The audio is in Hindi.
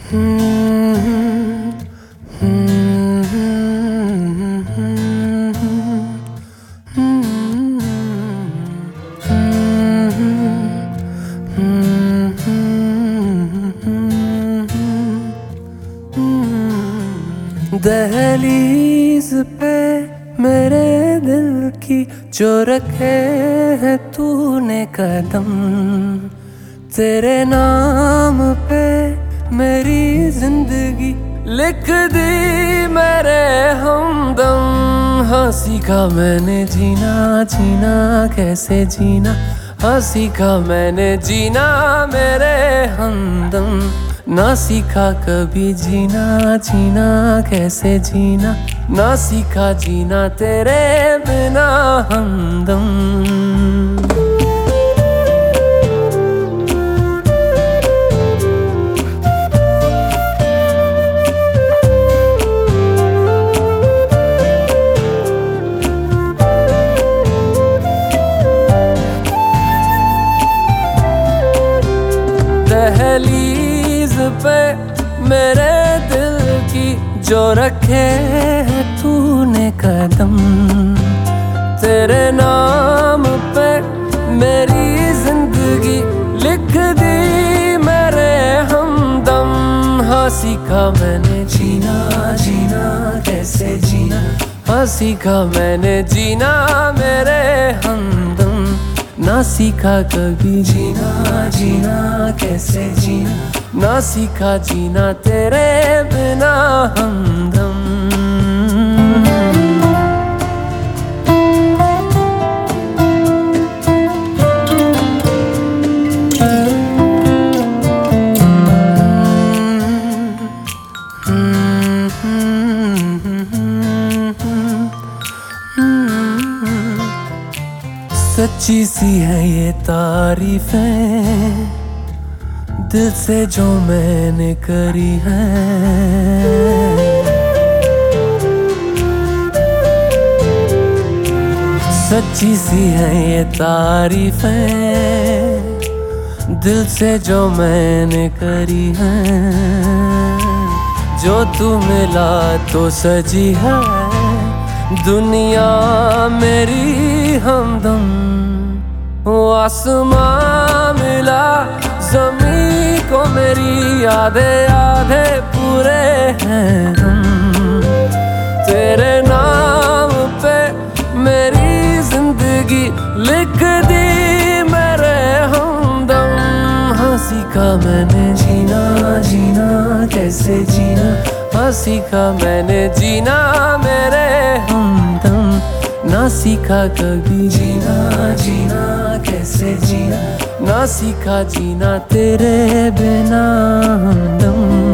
दहलीज पे मेरे दिल की जो रखे है तूने कदम, तेरे नाम पे मेरी जिंदगी लिख दी मेरे हमदम। हाँ सीखा मैंने जीना, जीना कैसे जीना, हाँ सीखा मैंने जीना मेरे हमदम। ना सीखा कभी जीना, जीना कैसे जीना, ना सीखा जीना तेरे बिना हमदम। दहलीज पे मेरे दिल की जो रखे है तूने कदम, तेरे नाम पे मेरी जिंदगी लिख दी मेरे हमदम। हाँ सीखा मैंने जीना, जीना कैसे जीना, हाँ सीखा मैंने जीना मेरे हमदम। ना सीखा कभी जीना, जीना कैसे जीना, ना सीखा जीना तेरे बिना हमदम। सच्ची सी है ये तारीफें दिल से जो मैंने करी है, सच्ची सी है ये तारीफें दिल से जो मैंने करी है। जो तू मिला तो सजी है दुनिया मेरी हमदम। वो आसमां मिला ज़मीं को मेरी आधे आधे पूरे हैं हम। तेरे नाम पे मेरी जिंदगी लिख दी मेरे हमदम। हाँ सीखा मैंने जीना, जीना कैसे जीना, हाँ सीखा मैंने जीना मेरे हमदम। ना सीखा कभी जीना, जीना कैसे जीना, ना सीखा जीना तेरे बिना हमदम।